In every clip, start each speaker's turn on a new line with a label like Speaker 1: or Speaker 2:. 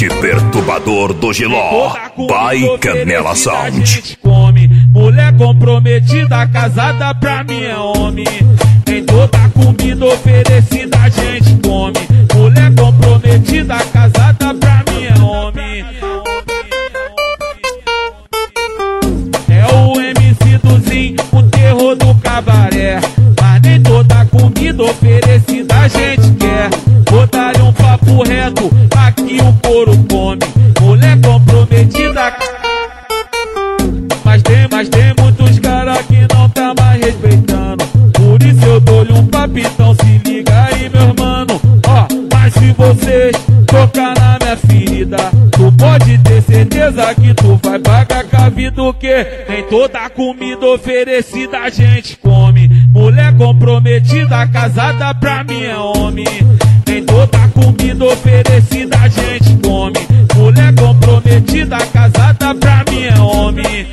Speaker 1: grande perturbador do Giló, Pai Canela Sound.
Speaker 2: Mulher comprometida, casada pra mim é homem. Tem toda a comida oferecida, a gente come. Mulher comprometida, casada pra mim é homem. É o MC Duzinho, o terror do cabaré. Mas nem toda a comida oferecida a gente quer. Vou dar um papo reto, aqui o couro come. Mulher comprometida, mas tem muitos caras que não tá mais respeitando. Por isso eu dou-lhe um papitão, se liga aí meu mano. Ó, mas se vocês tocar na minha ferida, tu pode ter certeza que tu vai pagar com a vida. O que? Tem toda a comida oferecida, a gente come. Mulher comprometida, casada pra mim é homem. Tem toda a comida oferecida, a gente come. Mulher comprometida, casada pra mim é homem.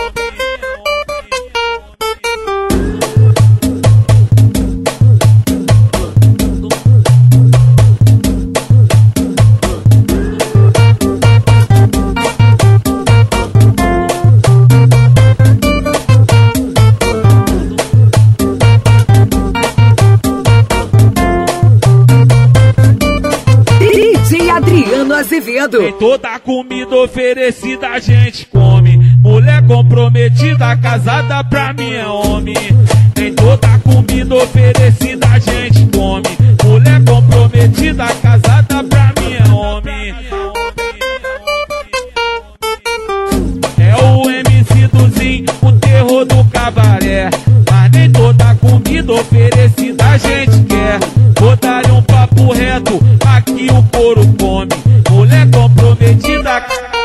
Speaker 3: Azevedo.
Speaker 2: Tem toda a comida oferecida, a gente come. Mulher comprometida, casada pra mim é homem. Tem toda a comida oferecida, a gente come. Mulher comprometida, casada pra mim é homem. É o MC Duzinho, o terror do cabaré. Mas nem toda a comida oferecida a gente quer. Vou dar um papo reto, aqui o couro come. Mulher comprometida,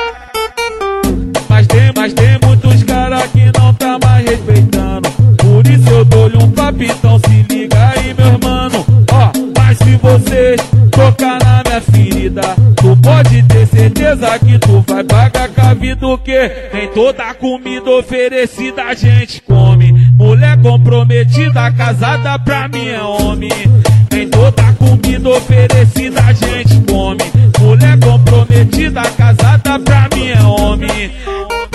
Speaker 2: mas tem muitos caras que não tá mais respeitando. Por isso eu dou-lhe um papitão, se liga aí meu mano. Ó, mas se vocês tocar na minha ferida, tu pode ter certeza que tu vai pagar com a vida. O que? Tem toda a comida oferecida, a gente come. Mulher comprometida, casada pra mim é homem. Tem toda a comida oferecida, a gente come. Mulher comprometida, casada pra mim é homem.